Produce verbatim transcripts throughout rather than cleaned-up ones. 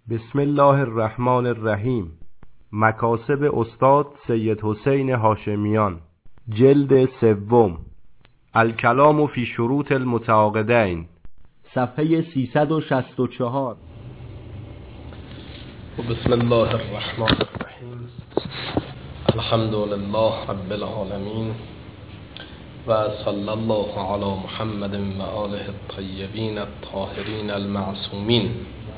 بسم الله الرحمن الرحیم. مکاسب استاد سید حسین هاشمیان، جلد سوم، الکلام فی شروط المتعاقدین، صفحه سیصد و شصت و چهار. بسم الله الرحمن الرحیم. الحمد لله رب العالمین و صلی الله علی محمد و آله الطیبین الطاهرین المعصومین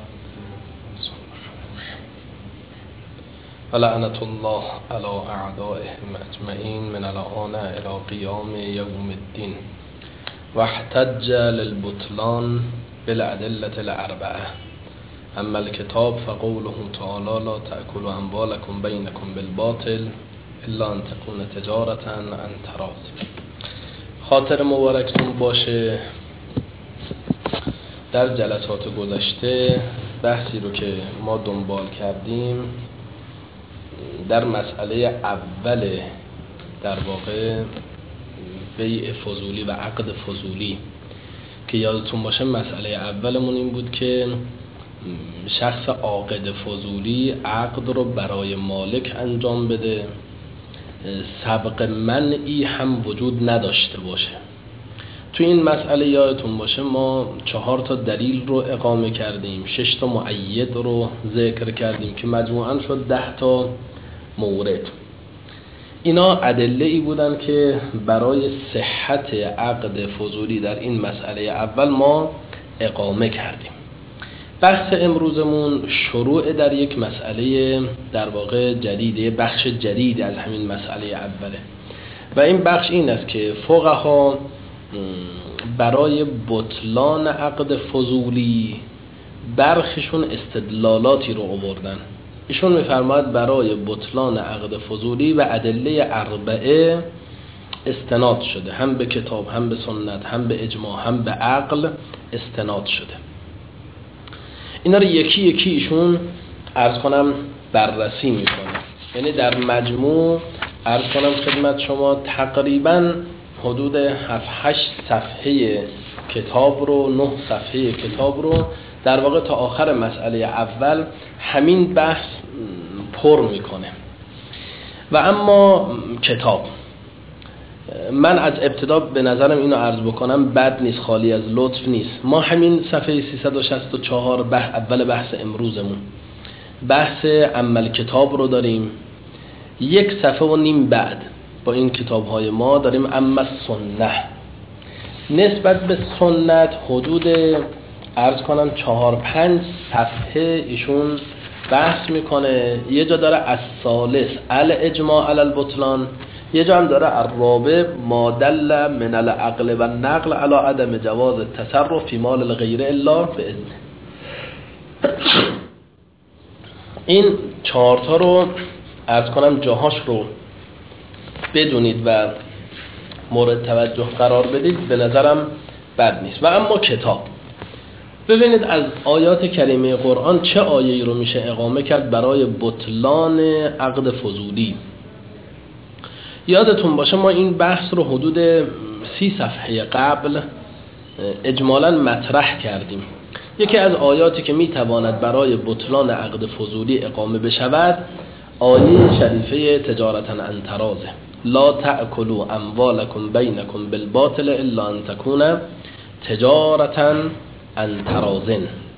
و لعنت الله علی اعدائهم اجمعین من الآن الی قیام یوم الدین. و احتج للبطلان بالادلة الاربعه. اما الكتاب فقوله تعالی لا تأكلوا اموالكم بینکم بالباطل الا ان تكون تجارة عن تراض. خاطر مبارکتون باشه، در جلسات گذشته بحثی رو که ما دنبال کردیم در مسئله اول، در واقع بیع فضولی و عقد فضولی، که یادتون باشه مسئله اولمون این بود که شخص عاقد فضولی عقد رو برای مالک انجام بده، سبق منعی هم وجود نداشته باشه. تو این مسئله یادتون باشه ما چهار تا دلیل رو اقامه کردیم، شش تا مؤید رو ذکر کردیم که مجموعاً شد ده تا مورد. اینا ادله ای بودن که برای صحت عقد فضولی در این مسئله اول ما اقامه کردیم. بحث امروزمون شروع در یک مسئله در واقع جدیده، بخش جدید از همین مسئله اوله، و این بخش این است که فقها برای بطلان عقد فضولی برخشون استدلالاتی رو آوردن. ایشون میفرماید برای بطلان عقد فضولی و ادله اربعه استناد شده، هم به کتاب، هم به سنت، هم به اجماع، هم به عقل استناد شده. اینا رو یکی یکی ایشون عرض کنم بررسی میکنه. یعنی در مجموع عرض کنم خدمت شما تقریبا حدود هفت هشت صفحه کتاب رو، نه صفحه کتاب رو در واقع تا آخر مسئله اول همین بحث پر میکنه. و اما کتاب، من از ابتدا به نظرم اینو عرض بکنم بد نیست، خالی از لطف نیست. ما همین صفحه سیصد و شصت و چهار بح اول بحث امروزمون بحث عمل کتاب رو داریم. یک صفحه و نیم بعد با این کتاب های ما داریم اما سنت. نسبت به سنت حدود عرض کنم چهار پنج صفحه ایشون بحث میکنه. یه جا داره الثالث الاجماع علی البطلان، یه جا هم داره الرابع ما دل من العقل و النقل علی عدم جواز التصرف فی مال الغیر الا باذن. این چهارتا رو عرض کنم جاهاش رو بدونید و مورد توجه قرار بدید، به نظرم بد نیست. و اما کتاب، ببینید از آیات کریمه قرآن چه آیه‌ای رو میشه اقامه کرد برای بطلان عقد فضولی. یادتون باشه ما این بحث رو حدود سی صفحه قبل اجمالاً مطرح کردیم. یکی از آیاتی که میتواند برای بطلان عقد فضولی اقامه بشود آیه شریفه تجارتا عن تراض، لا تأکلوا اموالکم بینکم بالباطل الا ان تکون تجارتا عن تراض.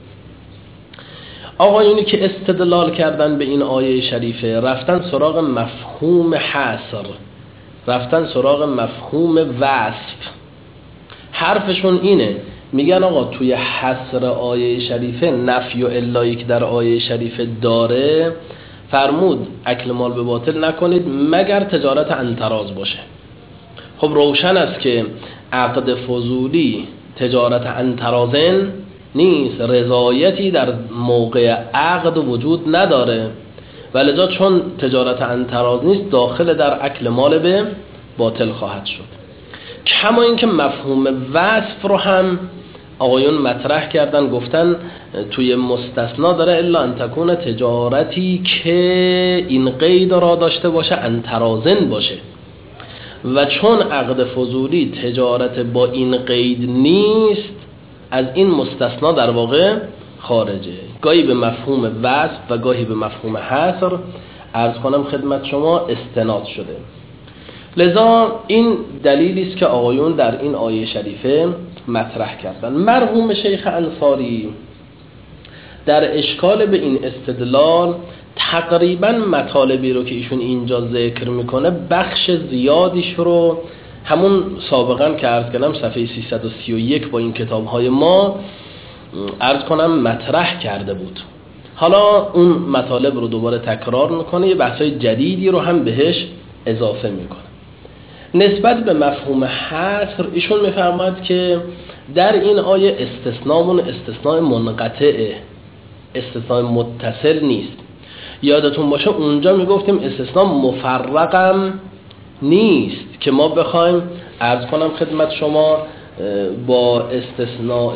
آقایونی که استدلال کردن به این آیه شریفه رفتن سراغ مفهوم حصر، رفتن سراغ مفهوم وصف. حرفشون اینه، میگن آقا توی حصر آیه شریفه نفی و الایی که در آیه شریفه داره فرمود اکل مال به باطل نکنید مگر تجارت عن تراض باشه. خب روشن است که عقد فضولی تجارت عن تراضن نیست، رضایتی در موقع عقد وجود نداره، ولذا چون تجارت عن تراض نیست داخل در اکل مال به باطل خواهد شد. کما اینکه مفهوم وصف رو هم آقایون مطرح کردن، گفتن توی مستثنا داره الا ان تکون تجارتی که این قید را داشته باشه عن تراضن باشه، و چون عقد فضولی تجارت با این قید نیست از این مستثنا در واقع خارجه، گاهی به مفهوم وصف و گاهی به مفهوم حصر عرض کنم خدمت شما استناد شده. لذا این دلیلی است که آقایون در این آیه شریفه مطرح کردن. مرحوم شیخ انصاری در اشکال به این استدلال تقریبا مطالبی رو که ایشون اینجا ذکر میکنه بخش زیادیش رو همون سابقا که عرض کردم صفحه سیصد و سی و یک با این کتاب‌های ما عرض کنم مطرح کرده بود. حالا اون مطالب رو دوباره تکرار میکنه، یه بحث‌های جدیدی رو هم بهش اضافه میکنه. نسبت به مفهوم حصر ایشون میفرماید که در این آیه استثنامون استثناء منقطعه، استثناء متصل نیست. یادتون باشه اونجا میگفتیم استثناء مفرقم نیست که ما بخوایم عرض کنم خدمت شما با استثناء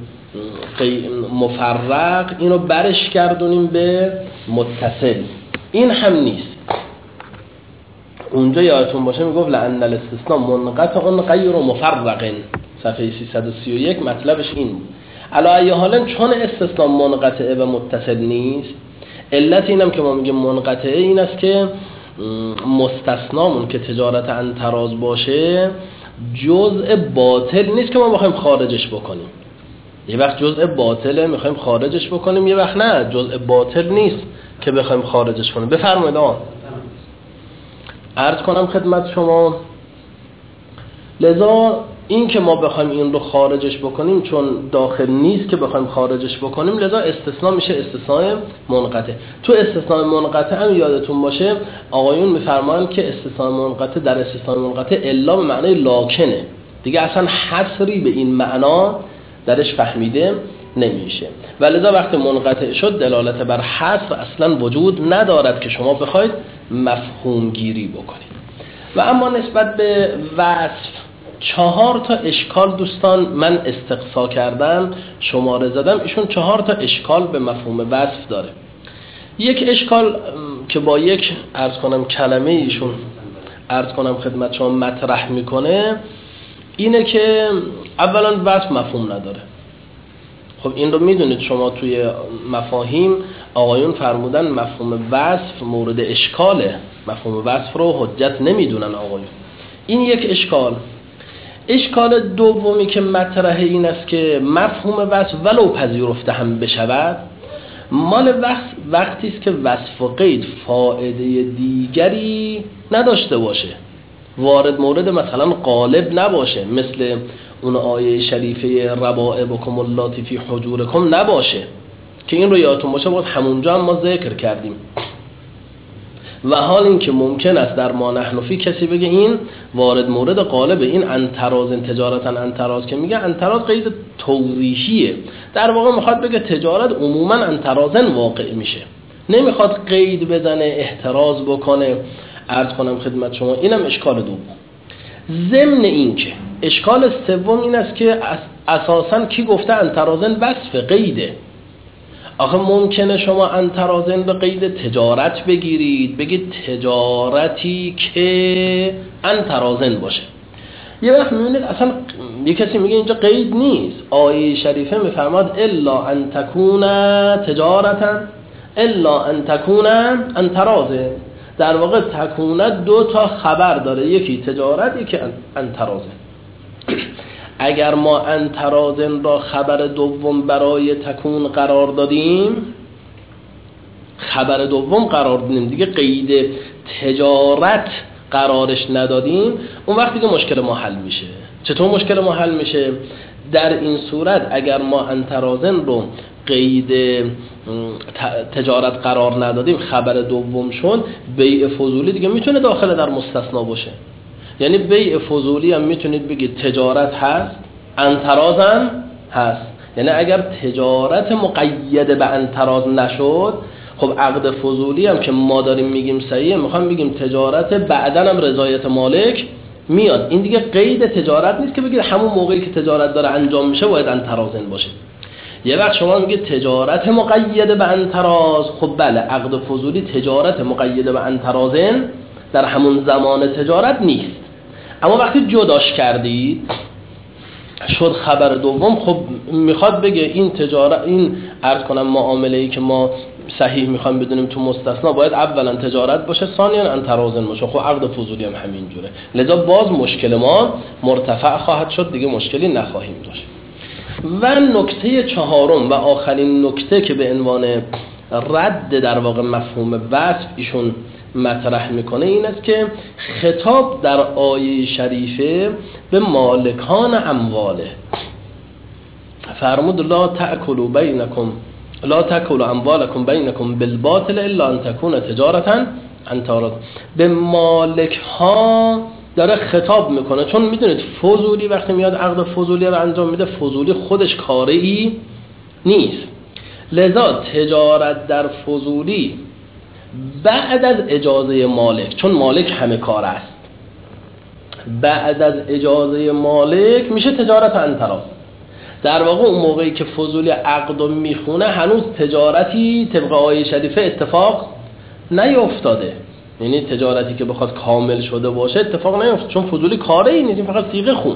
مفرق اینو برش گردونیم به متصل، این هم نیست. اونجا یادتون باشه میگفت لأن الاستثناء منقطع غیر مفرق، صفحه سیصد و سی و یک مطلبش این بود. علی ای حال چون استثناء منقطع و متصل نیست، علت اینم که ما میگیم منقطعه این است که مستثنامون که تجارت انتراز باشه جزء باطل نیست که ما بخوایم خارجش بکنیم. یه وقت جزء باطله میخوایم خارجش بکنیم، یه وقت نه جزء باطل نیست که بخوایم خارجش کنیم. بفرمایید آن عرض کنم خدمت شما. لذا این که ما بخوایم این رو خارجش بکنیم چون داخل نیست که بخوایم خارجش بکنیم، لذا استثناء میشه استثناء منقطع. تو استثناء منقطع هم یادتون باشه آقایون میفرمایند که استثناء منقطع در استثناء منقطع الا به معنای لاکنه، دیگه اصلا حصری به این معنا درش فهمیده نمیشه. ولذا وقتی منقطع شد دلالت بر حصر اصلا وجود ندارد که شما بخواید مفهوم گیری بکنید. و اما نسبت به وصف چهار تا اشکال دوستان من استقصا کردم، شماره زدم، ایشون چهار تا اشکال به مفهوم وصف داره. یک اشکال که با یک عرض کنم کلمه ایشون عرض کنم خدمت شما مطرح میکنه اینه که اولا وصف مفهوم نداره. خب این رو میدونید شما توی مفاهیم آقایون فرمودن مفهوم وصف مورد اشکاله، مفهوم وصف رو حجت نمیدونن آقایون. این یک اشکال. اشکال دومی که مطرحه این است که مفهوم وصف ولو پذیرفته هم بشود مال وقت وقتی است که وصف و قید فائده دیگری نداشته باشه، وارد مورد مثلا غالب نباشه، مثل اون آیه شریفه ربائبکم اللاتی فی حجورکم نباشه که این رو یادتون باشه بود همونجا هم ما ذکر کردیم. و حال این که ممکن است در ما نحن فی کسی بگه این وارد مورد غالب، این انتراز تجارتا انتراز که میگه انتراز قید توضیحیه، در واقع میخواد بگه تجارت عموما انترازن واقع میشه، نمیخواد قید بزنه احتراز بکنه. عرض کنم خدمت شما اینم اشکال دوم. ضمن این که اشکال سوم این است که اساساً کی گفته انترازن وصف قیده؟ آخه ممکنه شما انترازن به قید تجارت بگیرید، بگید تجارتی که انترازن باشه. یه وقت میبینید اصلا یه کسی میگه اینجا قید نیست، آیه شریفه میفرماد الا ان تکون تجارتا الا ان تکون انترازن. در واقع تکون دو تا خبر داره، یکی تجارت یکی انترازن. اگر ما انترازن را خبر دوم برای تکون قرار دادیم، خبر دوم قرار دادیم دیگه قید تجارت قرارش ندادیم، اون وقتی که مشکل ما حل میشه. چطور مشکل ما حل میشه؟ در این صورت اگر ما انترازن رو قید تجارت قرار ندادیم خبر دوم شد، بیع فضولی دیگه میتونه داخل در مستثنا باشه. یعنی بیع فضولی هم میتونید بگید تجارت هست، انتراز هم هست. یعنی اگر تجارت مقید به انتراز نشد، خب عقد فضولی هم که ما داریم میگیم صحیحه، میخوام بگیم تجارت بعدن هم رضایت مالک میاد. این دیگه قید تجارت نیست که بگید همون موقعی که تجارت داره انجام میشه باید انترازن باشه. یه وقت شما میگید تجارت مقید به انتراز، خب بله عقد فضولی تجارت مقید به انترازن در همون زمان تجارت نیست، اما وقتی جداش کردید شد خبر دوم، خب میخواد بگه این تجارت، این عرض کنم معامله‌ای که ما صحیح میخوام بدونیم تو مستثنا باید اولا تجارت باشه، ثانیا ان ترازن باشه. خب عقد فضولی هم همین جوره، لذا باز مشکل ما مرتفع خواهد شد، دیگه مشکلی نخواهیم داشت. و نکته چهارم و آخرین نکته که به عنوان رد در واقع مفهوم وصف ایشون مطرح میکنه این است که خطاب در آیه شریفه به مالکان امواله. فرمود لا تأکلوا بینکم لا تأکلوا اموالکم بینکم بالباطل الا ان تکون تجارتا عن تراض. به مالک ها داره خطاب میکنه، چون میدونید فضولی وقتی میاد عقد فضولی رو انجام میده، فضولی خودش کاری نیست، لذا تجارت در فضولی بعد از اجازه مالک، چون مالک همه کار است، بعد از اجازه مالک میشه تجارت عن تراض. در واقع اون موقعی که فضولی عقد رو میخونه هنوز تجارتی طبق آیه شریفه اتفاق نیفتاده، یعنی تجارتی که بخواد کامل شده باشه اتفاق نیفتاده، چون فضولی کاره ای نیست، فقط صیغه خون.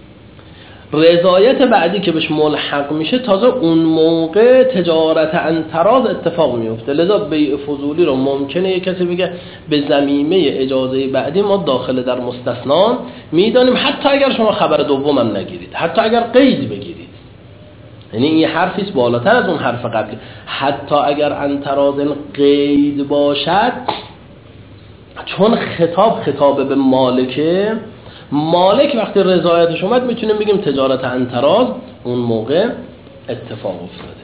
رضایت بعدی که بهش ملحق میشه تازه اون موقع تجارت عن تراض اتفاق میفته. لذا بیع فضولی رو ممکنه یک کسی بگه به ضمیمه اجازه بعدی ما داخل در مستثنا میدانیم، حتی اگر شما خبر دومم نگیرید، حتی اگر قید بگیرید. یعنی این حرفی است بالاتر از اون حرف قبلی، حتی اگر عن تراض قید باشد، چون خطاب خطاب به مالکه، مالک وقتی رضایتش اومد میتونیم بگیم تجارت عن تراض اون موقع اتفاق افتاده.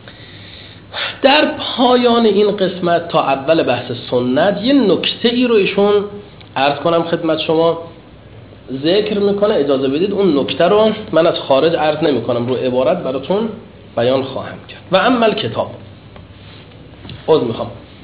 در پایان این قسمت تا اول بحث سنت یه نکته ای رو ایشون عرض کنم خدمت شما ذکر میکنه، اجازه بدید اون نکته رو من از خارج عرض نمی کنم، رو عبارت براتون بیان خواهم کرد. و اما الکتاب، عذر میخوام،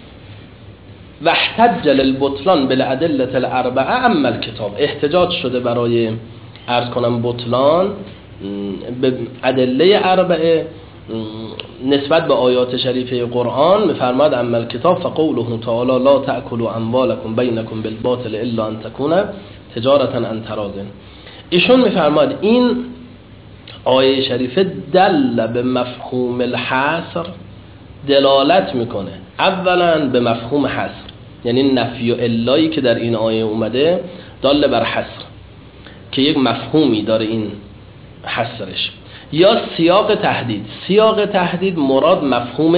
واحتج للبطلان بالادله الاربعه اما الکتاب، احتجاج شده برای عرض کنم بطلان به ادله اربعه نسبت به آیات شریفه قرآن. میفرماد اما الکتاب فقوله تعالی لا تأکلوا اموالکم بینکم بالباطل الا ان تکون تجارتا عن تراض. ایشون میفرماد این آیه شریفه دل به مفهوم الحصر، دلالت میکنه اولا به مفهوم حصر، یعنی نفی و الایی که در این آیه اومده دال بر حصر، که یک مفهومی داره این حصرش، یا سیاق تهدید. سیاق تهدید مراد مفهوم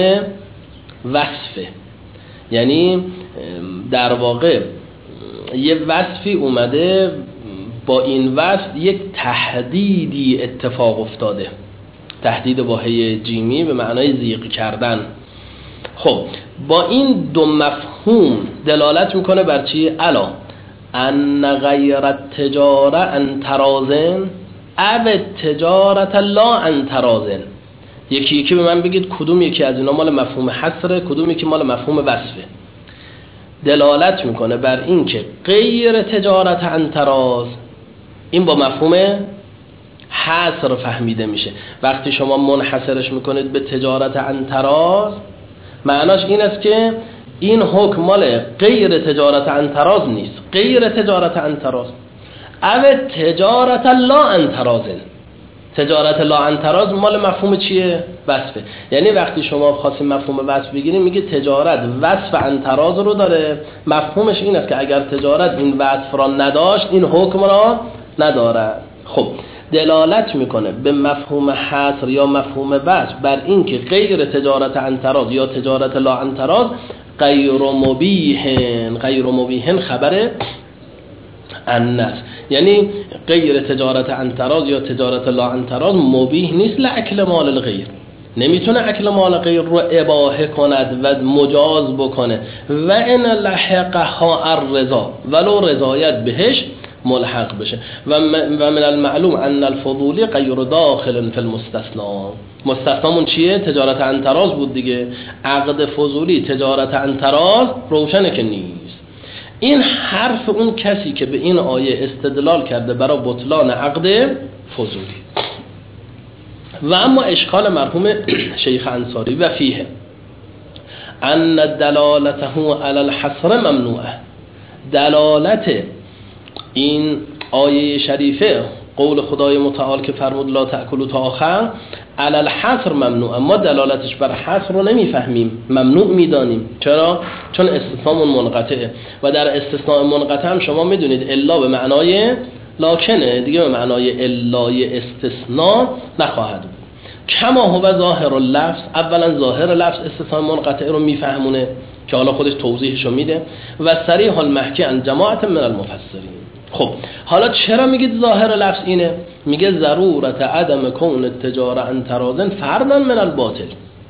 وصفه، یعنی در واقع یه وصفی اومده، با این وصف یک تهدیدی اتفاق افتاده، تهدید با هی جیمی به معنای ضیق کردن. خب با این دو مفهوم دلالت میکنه بر چی؟ الا ان غیر التجاره عن تراضن او تجارت لا عن تراضن. یکی یکی به من بگید کدوم یکی از اینا مال مفهوم حصره، کدوم یکی مال مفهوم وصفه. دلالت میکنه بر این که غیر تجارت عن تراض این با مفهوم حصر فهمیده میشه. وقتی شما منحصرش میکنید به تجارت عن تراض، معناش این است که این حکم مال غیر تجارت عن تراض نیست، غیر تجارت عن تراض او تجارت لا عن تراض. تجارت لا عن تراض مال مفهوم چیه؟ وصفه. یعنی وقتی شما خواستید مفهوم وصف بگیرید میگه تجارت وصف عن تراض رو داره، مفهومش این است که اگر تجارت این وصف را نداشت این حکم را نداره. خب دلالت میکنه به مفهوم حصر یا مفهوم وصف بر این که غیر تجارت عن تراض یا تجارت لا عن تراض غیر مبیحن. غیر مبیحن خبر الناس، یعنی غیر تجارت عن تراض یا تجارت لا عن تراض مبیح نیست لاکل مال الغیر، نمیتونه اکل مال غیر رو اباحه کند و مجاز بکنه. و ان لحقها الرضا، ولو رضایت بهش ملحق بشه. و من المعلوم ان الفضولی غیر داخل فی المستثنا. مستثنامون چیه؟ تجارت عن تراض بود دیگه. عقد فضولی تجارت عن تراض روشنه که نیست. این حرف اون کسی که به این آیه استدلال کرده برای بطلان عقد فضولی. و اما اشکال مرحوم شیخ انصاری و فیه ان دلالته علی الحصر ممنوعه. دلالت این آیه شریفه، قول خدای متعال که فرمود لا تأکلوا تا آخر، علی الحصر ممنوع، اما دلالتش بر حصر رو نمیفهمیم، ممنوع میدانیم. چرا؟ چون استثناء منقطعه و در استثناء منقطع هم شما میدونید الا به معنای لکنه دیگه، به معنای الای استثناء نخواهد بود. کما هو ظاهر اللفظ، اولا ظاهر لفظ استثناء منقطع رو میفهمونه که حالا خودش توضیحشو میده. و صریح المحکی عن جماعت من المفسرین. خب حالا چرا میگید ظاهر لفظ اینه؟ میگه ضرورت عدم کون التجاره عن تراض فردا من الباطل.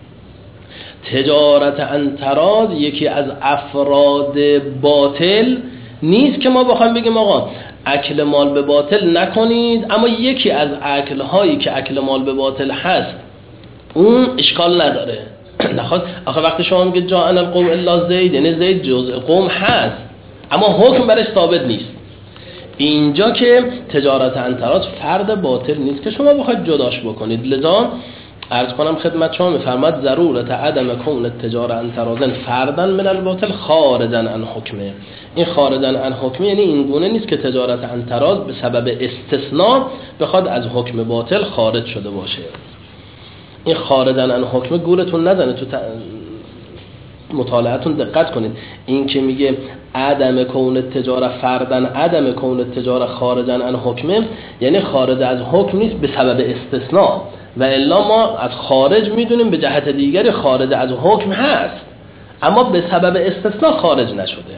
تجارت عن تراض یکی از افراد باطل نیست که ما بخوایم بگیم آقا اکل مال به باطل نکنید، اما یکی از اکل هایی که اکل مال به باطل هست اون اشکال نداره. نخواست آخه وقتی شما میگید جاء القوم الا زید، یعنی زید جزء قوم هست اما حکم برش ثابت نیست. اینجا که تجارت عن تراض فرد باطل نیست که شما بخواید جداش بکنید. لذا عرض کنم خدمت شما میفرماد ضرورت عدم کون التجاره عن تراض فردا من الباطل خارجا عن حکمه. این خارجا عن حکمه یعنی این گونه نیست که تجارت عن تراض به سبب استثناء بخواد از حکم باطل خارج شده باشه. این خارجا عن حکمه گولتون نزنه، تو مطالعاتون دقت کنید. این که میگه عدم کون التجاره فردا عدم کون التجاره خارجا عن حکمه یعنی خارج از حکم نیست به سبب استثناء، و الا ما از خارج میدونیم به جهت دیگری خارج از حکم هست اما به سبب استثناء خارج نشده.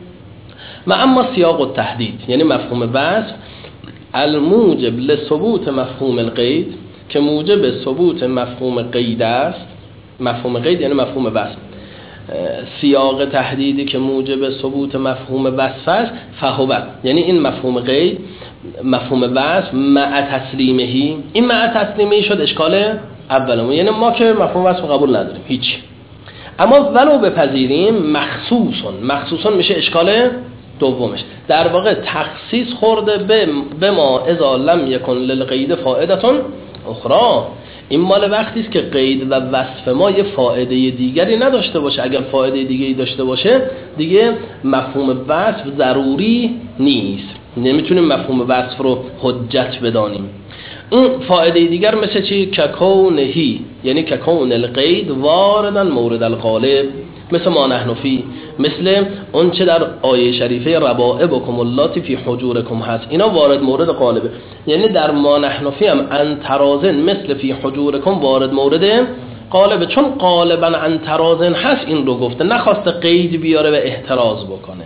و اما سیاق التحدید یعنی مفهوم وصف الموجب لثبوت مفهوم القید که موجب ثبوت مفهوم قید است. مفهوم قید یعنی مفهوم وصف. سیاق تحدیدی که موجب ثبوت مفهوم وصف است فهو، یعنی این مفهوم قید مفهوم وصف مع تسلیمهی. این مع تسلیمهی شد اشکال اولمون، یعنی ما که مفهوم وصف قبول نداریم هیچ، اما ولو بپذیریم مخصوصون مخصوصون میشه اشکال دومش. در واقع تخصیص خورده به به ما اذا لم یکن للقید فائدتون اخرى. این مال وقتی است که قید و وصف ما یه فائده دیگری نداشته باشه. اگر فائده دیگری داشته باشه دیگه مفهوم وصف ضروری نیست، نمیتونیم مفهوم وصف رو حجت بدانیم. اون فائده دیگر مثل چی؟ ککونهی یعنی ککون القید واردن مورد الغالب، مثل ما نحن فی، مثل اون چه در آیه شریفه ربائبکم اللاتی فی حجورکم هست، اینا وارد مورد غالبه. یعنی در ما نحن فی هم ان ترازن مثل فی حجورکم وارد مورد غالبه، چون غالبا ان ترازن هست این رو گفته، نخواست قید بیاره و احتراز بکنه.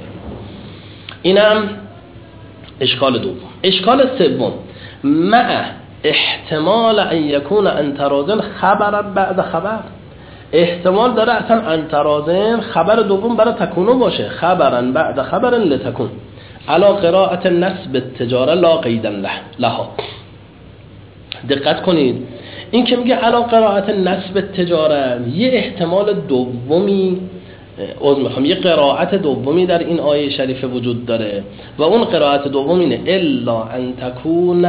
اینم اشکال دوم. اشکال سوم مع احتمال ان یکون ان ترازن خبر بعد خبر، احتمال داره اصلا انترازن خبر دوم برای تکونو باشه، خبرن بعد خبرن لتکون علا قراءت نسب التجاره لا قیدن لها. دقت کنید این که میگه علا قراءت نسب التجاره یه احتمال دومی از میخوام یه قراءت دومی در این آیه شریفه وجود داره و اون قراءت دوم اینه الا ان تکون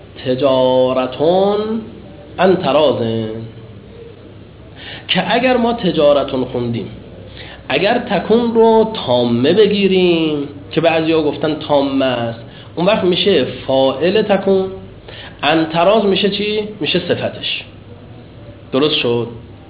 تجارتون انترازن، که اگر ما تجارتون خوندیم اگر تکون رو تامه بگیریم که بعضیا گفتن تامه است، اون وقت میشه فاعل تکون، انتراز میشه چی؟ میشه صفتش. درست شد؟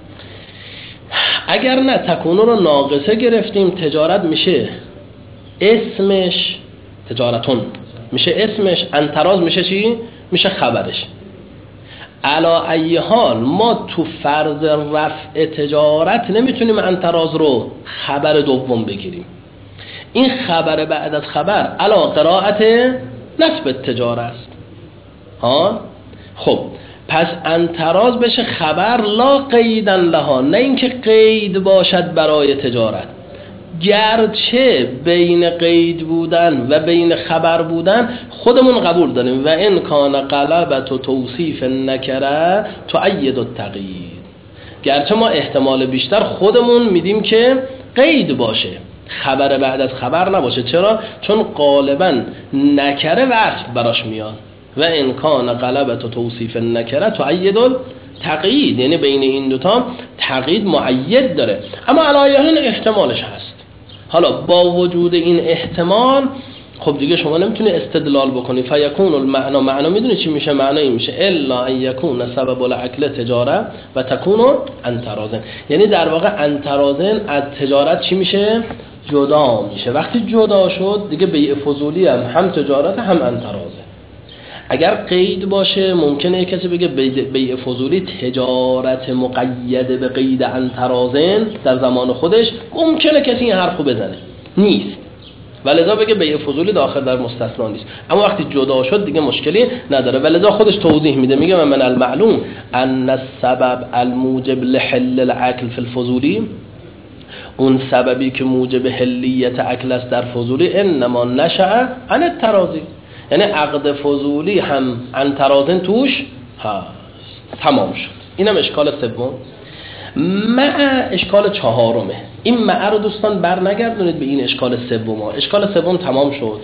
اگر نه تکون رو ناقصه گرفتیم تجارت میشه اسمش، تجارتون میشه اسمش، انتراز میشه چی؟ میشه خبرش. علا ای حال ما تو فرض رفع تجارت نمیتونیم انتراز رو خبر دوم بگیریم. این خبر بعد از خبر علا قراءت نسب تجاره است. ها خب پس انتراز بشه خبر لا قیدن لها، نه اینکه قید باشد برای تجارت، گرچه بین قید بودن و بین خبر بودن خودمون قبول داریم و ان کان غلبت و توصیف نکره تؤید التقیید، گرچه ما احتمال بیشتر خودمون میدیم که قید باشه خبر بعد از خبر نباشه. چرا؟ چون غالبا نکره وصف براش میاد و ان کان غلبت و توصیف نکره تؤید التقیید، یعنی بین این دوتا تقیید معید داره، اما علایه این احتمالش هست. حالا با وجود این احتمال خب دیگه شما نمیتونی استدلال بکنی. فیکون المعنا، معنا میدونی چی میشه؟ معنا این میشه الا ان یکون سبب الاکل تجاره و تکون عن تراض. یعنی در واقع عن تراض از تجارت چی میشه؟ جدا میشه. وقتی جدا شد دیگه بیع فضولی هم هم تجارت هم عن تراض. اگر قید باشه ممکنه کسی بگه بیع فضولی تجارت مقیده به قید عن تراض در زمان خودش، ممکنه کسی این حرفو بزنه، نیست، ولذا بگه بیع فضولی داخل در مستثنا نیست. اما وقتی جدا شد دیگه مشکلی نداره. ولذا خودش توضیح میده، میگه من المعلوم ان السبب الموجب لحل الاكل فی الفضولی، اون سببی که موجب حلیت اکل است در فضولی، انما نشأ عن التراضی، یعنی عقد فضولی هم عن تراض توش هست. تمام شد. اینم اشکال سوم. مع اشکال چهارمه. این مع رو دوستان بر نگردونید به این اشکال سوم. اشکال سوم تمام شد.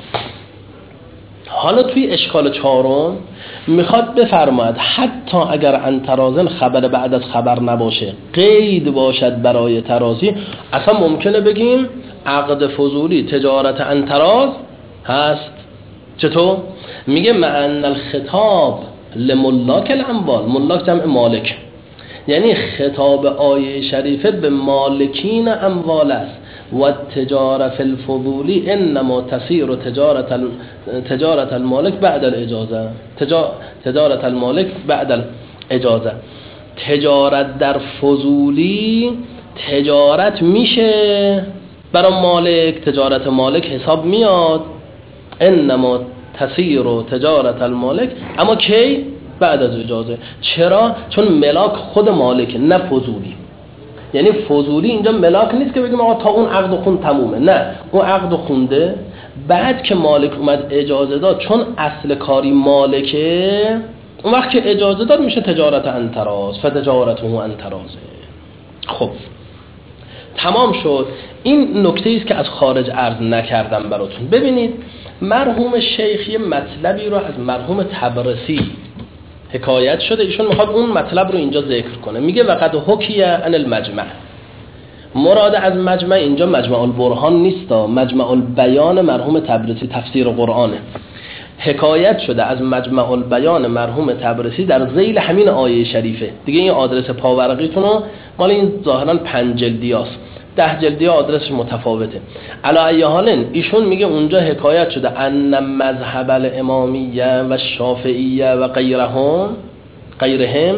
حالا توی اشکال چهارم میخواد بفرماید حتی اگر عن تراض خبر بعد از خبر نباشه، قید باشد برای تراضی، اصلا ممکنه بگیم عقد فضولی تجارت عن تراض هست. چطور؟ میگه مع الخطاب لملاک الاموال، ملاک جمع مالک، یعنی خطاب آیه شریفه به مالکین اموال است. و تجارت فی الفضولی انما تسیر تجارت تجارت المالک بعد الاجازه، تجارت المالک بعد الاجازه. تجارت در فضولی تجارت میشه برای مالک، تجارت مالک حساب میاد، انما تسیر تجارت المالک، اما کی؟ بعد از اجازه. چرا؟ چون ملاک خود مالک، نه فضولی. یعنی فضولی اینجا ملاک نیست که بگیم آقا تا اون عقد خون تمومه، نه، اون عقد خونده، بعد که مالک اومد اجازه داد، چون اصل کاری مالکه، اون وقت که اجازه داد میشه تجارت عن تراض، فتجارته عن تراض. خب تمام شد. این نکته است که از خارج عرض نکردم براتون. ببینید مرحوم شیخ یه مطلبی رو از مرحوم طبرسی حکایت شده، ایشون میخواد اون مطلب رو اینجا ذکر کنه. میگه وقد حکی عن المجمع، مراد از مجمع اینجا مجمع البرهان نیست، مجمع البیان مرحوم طبرسی تفسیر قرآنه. حکایت شده از مجمع البیان مرحوم طبرسی در ذیل همین آیه شریفه. دیگه این آدرس پاورقیتون رو مال این ظاهرا پنج جلدیاست، ده جلدی آدرسش متفاوته. علی ای حال ایشون میگه اونجا حکایت شده ان مذهب الامامیه و شافعیه و غیرهم غیرهم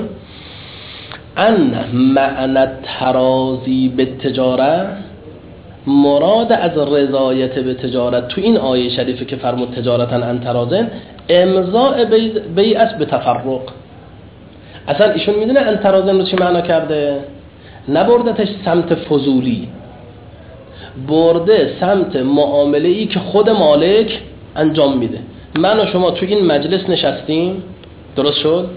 ان معنی ترازی به تجارت، مراد از رضایت به تجارت تو این آیه شریفه که فرمود تجارتا عن تراضن، امضاء بیعت به تفرق. اصلا ایشون میدونه عن تراضن رو چی معنا کرده؟ نبردتش سمت فضولی، برده سمت معامله ای که خود مالک انجام میده. من و شما تو این مجلس نشستیم، درست شد؟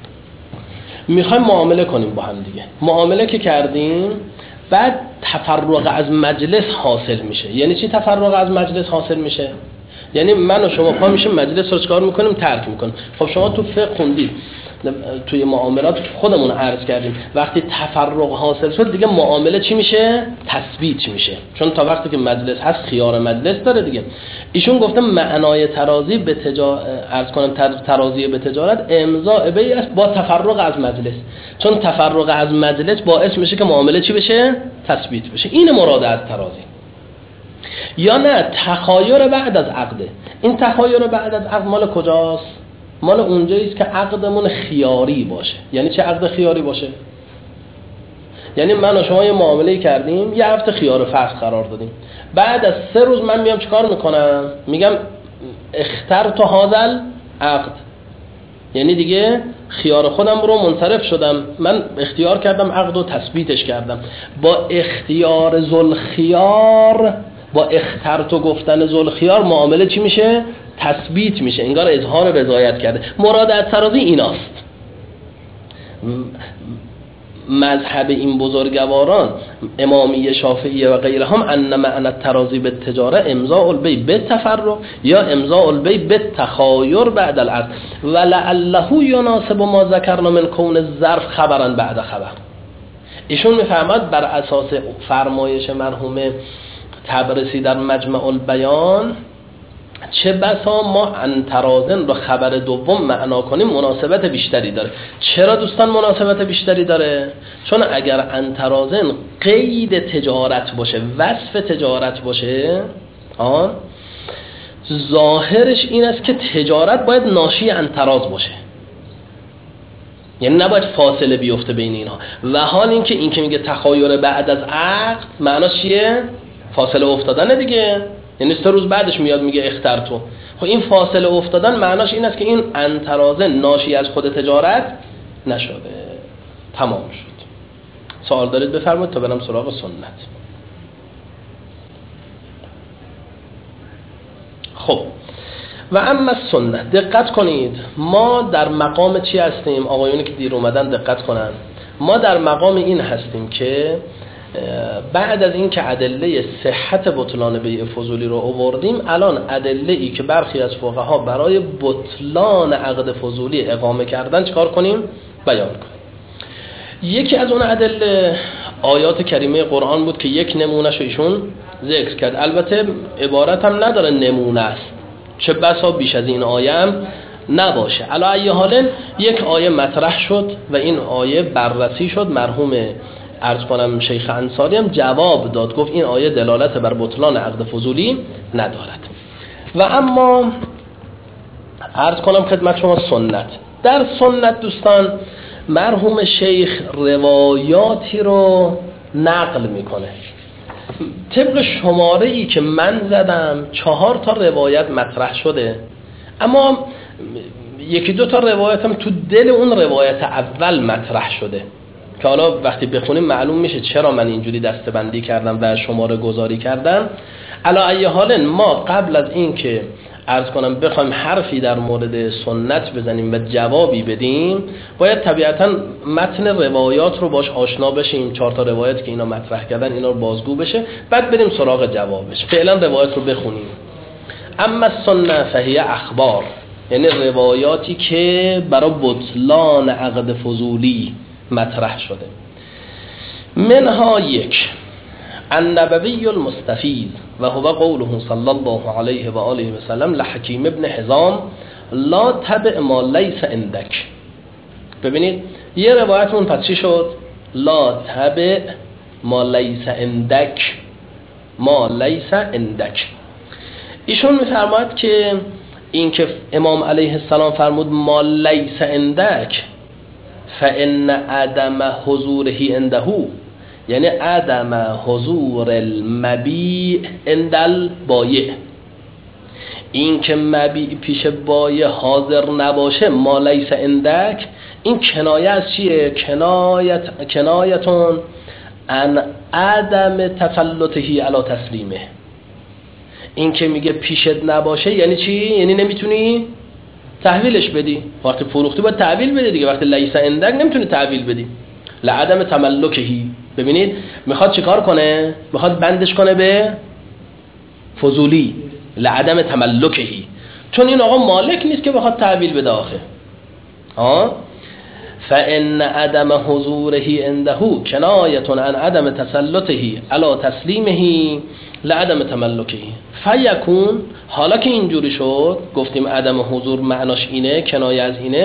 میخوایم معامله کنیم با هم دیگه. معامله که کردیم بعد تفرق از مجلس حاصل میشه. یعنی چی تفرق از مجلس حاصل میشه؟ یعنی من و شما پا میشیم مجلس رو چکار میکنیم؟ ترک میکنیم. خب شما تو فقه خوندید، توی معاملات خودمون عرض کردیم وقتی تفرق حاصل شد دیگه معامله چی میشه؟ تثبیت میشه، چون تا وقتی که مجلس هست خیار مجلس داره دیگه. ایشون گفته معنای ترازی به تجا... عرض کنم ترازی به تجارت امضاء بیع است با تفرق از مجلس، چون تفرق از مجلس باعث میشه که معامله چی بشه؟ تثبیت بشه. این مراد از ترازی. یا نه تخایر بعد از عقده. این تخایر بعد از عقد مال کجاست؟ مال اونجایی است که عقدمون خیاری باشه. یعنی چه عقد خیاری باشه؟ یعنی من و شما یه معامله کردیم، یه هفته خیار فسخ قرار دادیم، بعد از سه روز من میام چیکار میکنم؟ میگم اخترت هذا عقد، یعنی دیگه خیار خودم رو منصرف شدم، من اختیار کردم عقد رو تثبیتش کردم. با اختیار ذوالخیار، با اخترت و گفتن ذوالخیار معامله چی میشه؟ تثبیت میشه، انگار اظهار رضایت کرده. مراد از ترازی ایناست. مذهب این بزرگواران امامیه، شافعیه و غیرهم ان معنی الترازی به تجاره امضاء البیع به تفرق یا امضاء البیع به تخایر بعد العقد ولعله یناسب ما ذکرنا من کون الظرف خبرا بعد خبر. ایشون میفرماد بر اساس فرمایش مرحوم طبرسی در مجمع البیان چه بسا ما انترازن رو خبر دوم معنا کنیم مناسبت بیشتری داره. چرا دوستان مناسبت بیشتری داره؟ چون اگر انترازن قید تجارت باشه، وصف تجارت باشه، آن ظاهرش این است که تجارت باید ناشی انتراز باشه، یعنی نباید فاصله بیفته بین اینها. و حال این که این که میگه تخایر بعد از عقد معناش چیه؟ فاصله افتادن دیگه، یعنی سه روز بعدش میاد میگه اخترتو. خب این فاصله افتادن معناش این است که این انترازه ناشی از خود تجارت نشده. تمام شد. سوال دارید بفرمایید تا برم سراغ سنت. خب و اما سنت، دقت کنید ما در مقام چی هستیم؟ آقایونی که دیر اومدن دقت کنن. ما در مقام این هستیم که بعد از این که ادله صحت بطلان بیع فضولی رو آوردیم، الان ادله ای که برخی از فقها برای بطلان عقد فضولی اقامه کردن چیکار کنیم؟ بیان کنیم. یکی از اون ادله آیات کریمه قرآن بود که یک نمونهش ایشون ذکر کرد. البته عبارت هم نداره نمونه است، چه بسا بیش از این آیه هم نباشه. علی ای حال یک آیه مطرح شد و این آیه بررسی شد. مرحوم عرض کنم شیخ انصاری هم جواب داد، گفت این آیه دلالت بر بطلان عقد فضولی ندارد. و اما عرض کنم خدمت شما سنت. در سنت دوستان مرحوم شیخ روایاتی رو نقل میکنه. طبق شماره ای که من زدم چهار تا روایت مطرح شده، اما یکی دو تا روایت هم تو دل اون روایت اول مطرح شده که حالا وقتی بخونیم معلوم میشه چرا من اینجوری دسته‌بندی کردم و شماره گذاری کردم. علی ای حال ما قبل از این که عرض کنم بخوایم حرفی در مورد سنت بزنیم و جوابی بدیم، باید طبیعتا متن روایات رو باش آشنا بشیم. چهار تا روایت که اینا مطرح کردن اینا رو بازگو بشه، بعد بریم سراغ جوابش. فعلا روایت رو بخونیم. اما سنت فهی اخبار، یعنی روایاتی که برای بطلان عقد فضولی مطرح شده. منها یک النبوی المستفیض و هو قوله صلی الله علیه و آله و سلم لحکیم ابن حزام لا تبع ما لیس عندک. ببینید یه روایتمون پس چی شد؟ لا تبع ما لیس عندک، ما لیس عندک. ایشون میفرماید که این که امام علیه السلام فرمود ما لیس عندک فان عدم حضوره عنده، یعنی عدم حضور المبیع عند البایع، این که مبیع پیش بایع حاضر نباشه ما لیس عندک، این کنایه از چیه؟ کنایت کنایتون ان عدم تسلطه علی تسلیمه. این که میگه پیشت نباشه یعنی چی؟ یعنی نمیتونی تحویلش بدی. وقتی فروختی باید تحویل بدی دیگه. وقتی لیس عندک نمیتونی تحویل بدی. لعدم تملکهی. ببینید میخواد چیکار کنه؟ میخواد بندش کنه به فضولی. لعدم تملکهی، چون این آقا مالک نیست که بخواد تحویل بده آخه. ها فان عدم حضوره عنده کنایه عن عدم تسلطه علی تسلیمه لعدم تملکه. فیکون، حالا که اینجوری شد گفتیم عدم حضور معناش اینه، کنایه از اینه،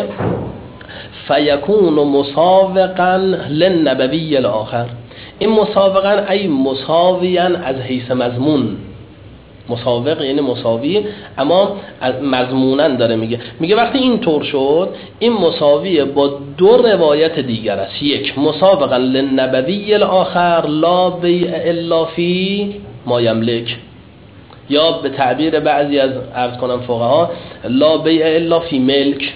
فیکون مساوقا للنبوی الاخر. این مساوقا ای مساویا از حیث مضمون. مساوق یعنی مساوی، اما مضمونا داره میگه. میگه وقتی این طور شد این مساوی با دو روایت دیگر است. یک مساوقا للنبوی الاخر لا بیع الا فی ما یملک، یا به تعبیر بعضی از عرض کنم فقها لا بیع الا فی ملک.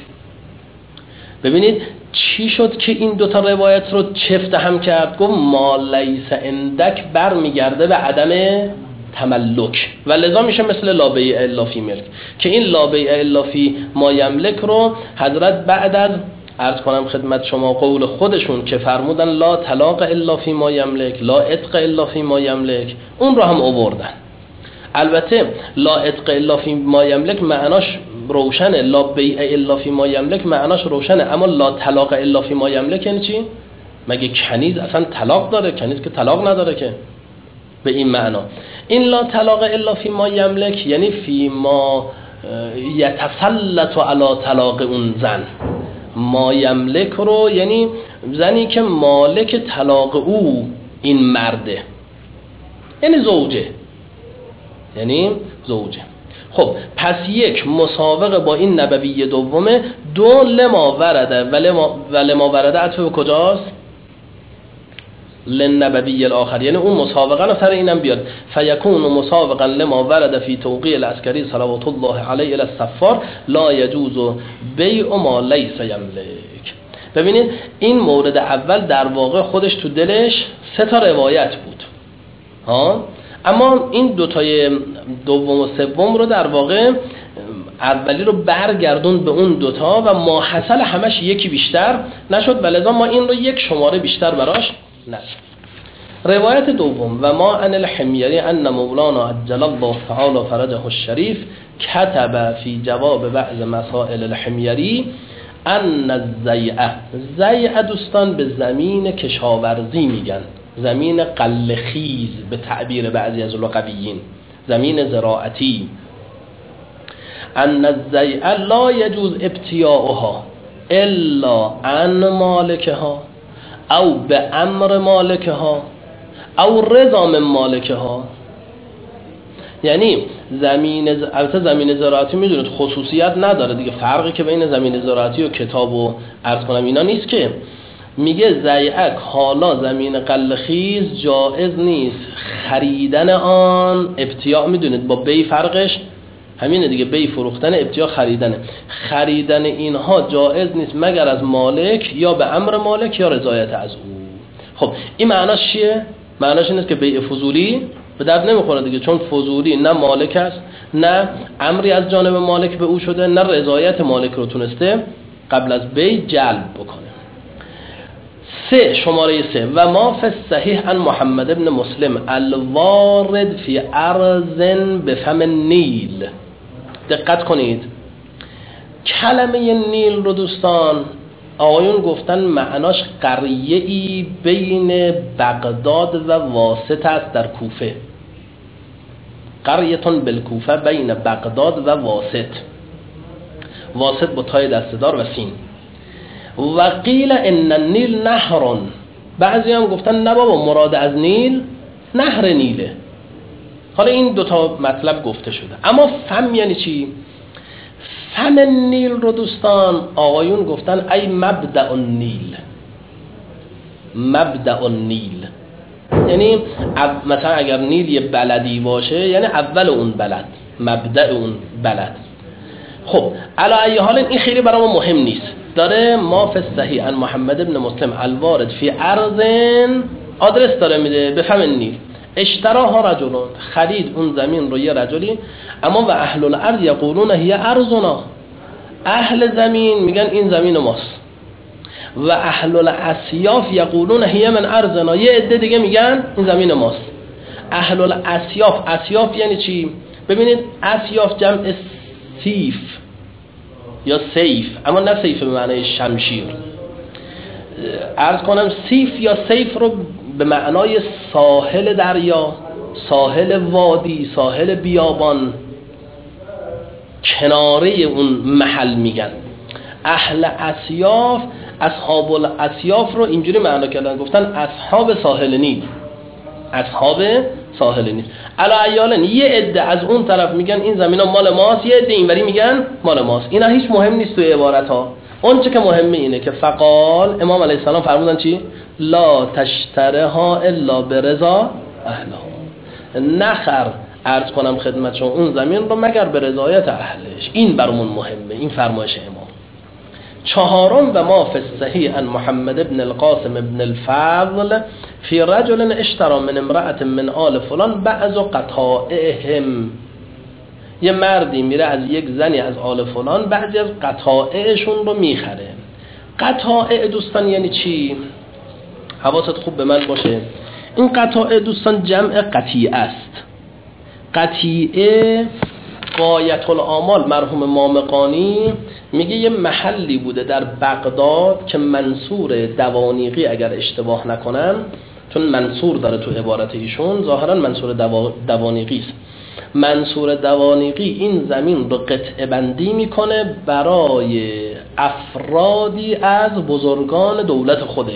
ببینید چی شد که این دوتا روایت رو چفت هم کرد؟ گفت ما لیس عندک بر میگرده به عدم تملک و لذا میشه مثل لا بیع الا فی ملک، که این لا بیع الا فی ما یملک رو حضرت بعد از عرض کنم خدمت شما قول خودشون که فرمودن لا طلاق الا فی ما یملک، لا عتق الا فی ما یملک، اون رو هم آوردن. البته لا عتق الا فی ما یملک معناش روشنه، لا بیع الا فی ما یملک معناش روشنه، اما لا طلاق الا فی ما یملک یعنی چی؟ مگه کنیز اصلا طلاق داره؟ کنیز که طلاق نداره که. به این معنا این لا طلاق الا فی ما یملک یعنی فی ما یتسلط علی طلاق اون زن، ما یملک رو یعنی زنی که مالک طلاق او این مرده، یعنی زوجه، یعنی زوجه. خب پس یک مسابقه با این نبوی دومه. دو لما ورده و لما, و لما ورده عطف به کجاست؟ لنبوی الاخر، یعنی اون مسابقه رو سر اینم بیاد. فیکون مسابقا لما ورده فی توقیع العسکری صلوات الله علیه الصفار لا یجوز بیع ما لیس یملک. ببینید این مورد اول در واقع خودش تو دلش سه تا روایت بود ها، اما این دوتای دوم و سوم رو در واقع اولی رو برگردون به اون دوتا و ماحصل همش یکی بیشتر نشد و لذا ما این رو یک شماره بیشتر براش نشد. روایت دوم و ما ان الحمیری ان مولانا عجل الله تعالی فرجه الشریف کتب فی جواب بعض مسائل الحمیری ان الزیعه، زیعه دوستان به زمین کشاورزی میگن، زمین قلخیز به تعبیر بعضی از لغویین، زمین زراعتی. ان الزیعه لا یجوز ابتیاؤها الا عن مالکها او به امر مالکها او رضا من مالکها. یعنی زمین البته زمین زراعتی میدونید خصوصیت نداره دیگه، فرقی که بین زمین زراعتی و کتاب و عرض کنم اینا نیست که. میگه زیعک حالا زمین قلخیز جائز نیست خریدن آن، ابتیاع میدونید با بی فرقش همینه دیگه، بی فروختن، ابتیاع خریدنه. خریدن اینها جائز نیست مگر از مالک یا به امر مالک یا رضایت از او. خب این معناش چیه؟ معناش این است که بیع فضولی به درد نمیخوره دیگه، چون فضولی نه مالک است، نه امری از جانب مالک به او شده، نه رضایت مالک رو تونسته قبل از بیع جلب بکنه. سه شماره سه و ما فی الصحیح عن محمد ابن مسلم الوارد فی ارض بفم النیل. دقت کنید کلمه نیل رو دوستان آقایون گفتن معناش قریه‌ای بین بغداد و واسط است در کوفه، قریتون بالکوفه بین بغداد و واسط، واسط با تای دستدار و سین. و قیل ان النیل نهر، بعضی هم گفتن نه بابا مراد از نیل نهر نیله. حالا این دوتا مطلب گفته شده، اما فم یعنی چی؟ فم النیل رو دوستان آقایون گفتن ای مبدأ النیل، مبدأ النیل یعنی مثلا اگر نیل یه بلدی باشه یعنی اول اون بلد، مبدأ اون بلد. خب علی ای حال این خیلی برای ما مهم نیست. داره ما فی الصحیح عن محمد ابن مسلم الوارد فی ارض، آدرس داره میده به فم النیل. اشتراها رجلون، خرید اون زمین رو یه رجلی، اما و اهل الارض یقولون هی ارضنا، اهل زمین میگن این زمین ماست. و اهل الاسیاف یقولون هی من ارضنا، یه عده دیگه میگن این زمین ماست. اهل الاسیاف، اسیاف یعنی چی؟ ببینید اسیاف جمع سیف یا سیف، اما نه سیف به معنی شمشیر. عرض کنم سیف یا سیف رو به معنای ساحل دریا، ساحل وادی، ساحل بیابان، کناره اون محل میگن. اهل اسیاف، اصحاب الاسیاف رو اینجوری معنا کردن، گفتن اصحاب ساحل نیل، اصحاب ساحل نیل. علی ایالن یه عده از اون طرف میگن این زمینا مال ماست، یه عده اینوری میگن مال ماست. اینا هیچ مهم نیست توی عبارت ها. اون چه که مهمه اینه که فقال امام علیه السلام فرمودن چی؟ لا تشترها الا برضا اهلها، نخر عرض کنم خدمتشون اون زمین رو مگر به رضایت اهلش. این برامون مهمه، این فرمایش امام. چهارم و ما فی الصحیح عن محمد ابن القاسم ابن الفضل فی رجل اشترى من امرأة من آل فلان بعض قطائعهم، یه مردی میره از یک زنی از آل فلان بعضی از قطائعشون رو میخره. قطائع دوستان یعنی چی؟ حواست خوب به من باشه. این قطائع دوستان جمع قطیعه است. قطیعه غایت الآمال مرحوم مامقانی میگه یه محلی بوده در بغداد که منصور دوانیقی اگر اشتباه نکنم، چون منصور داره تو عبارت ایشون، ظاهرا منصور دوا... دوانیقی است. منصور دوانیقی این زمین رو قطعه بندی میکنه برای افرادی از بزرگان دولت خودش.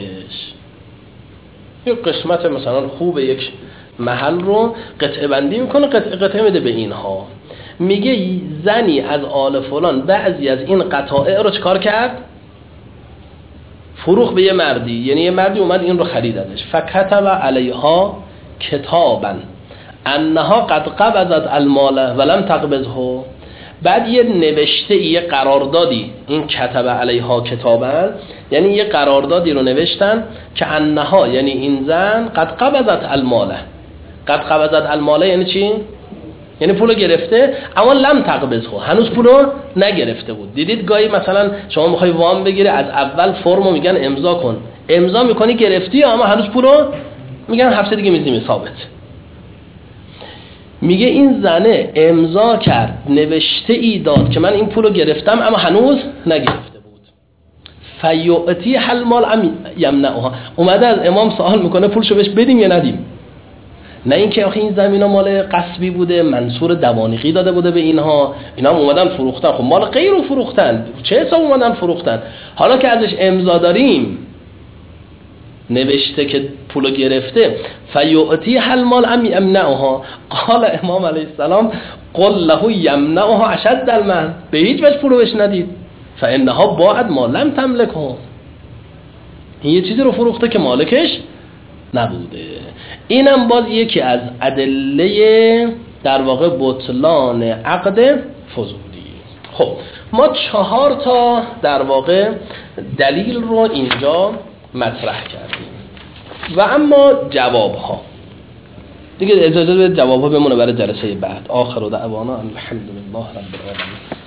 یک قسمت مثلا خوب یک محل رو قطعه بندی میکنه، قطعه قطعه میده به اینها. میگه زنی از آل فلان بعضی از این قطائع رو چکار کرد؟ فروخ به یه مردی، یعنی یه مردی اومد این رو خرید ازش. فکتب علیها کتابا انها قد قبضت المال ولم تقبضه. بعد یه نوشته، یه قراردادی، این کتب علیها کتابا یعنی یه قراردادی رو نوشتن که انها یعنی این زن قد قبضت المال. قد قبضت المال یعنی چی؟ یعنی پولو گرفته اما لم تقبضه، هنوز پولو نگرفته بود. دیدید گاهی مثلا شما میخوای وام بگیره، از اول فرمو میگن امضا کن، امضا میکنی گرفتی اما هنوز پولو میگن هفته دیگه میزیم ثابت. میگه این زنه امضا کرد، نوشته ای داد که من این پولو گرفتم اما هنوز نگرفته بود. فیعطی حل مال ام یمنعها. اومده از امام سوال میکنه پولشو بهش بدیم یا ندیم؟ نه اینکه آخه این زمینا مال غصبی بوده، منصور دوانیقی داده بوده به اینها، اینا هم اومدن فروختن. خب مال غیر رو فروختن، چه حساب اومدن فروختن؟ حالا که ازش امضا داریم نوشته که پولو گرفته، فیعطی حل مال ام یمنعها. قال امام علیه السلام قل له یمنعها اشد المنع، به هیچ وجه پولو بهش ندید. فانها باعت ما لم تملکه، این یه چیزی رو فروخته که مالکش نبوده. اینم باز یکی از ادله در واقع بطلان عقد فضولی. خب ما چهار تا در واقع دلیل رو اینجا مطرح کردیم و اما جواب ها دیگه اجازه بده جواب ها بمونه برای جلسه بعد. آخر دعوانا الحمدلله رب العالمین.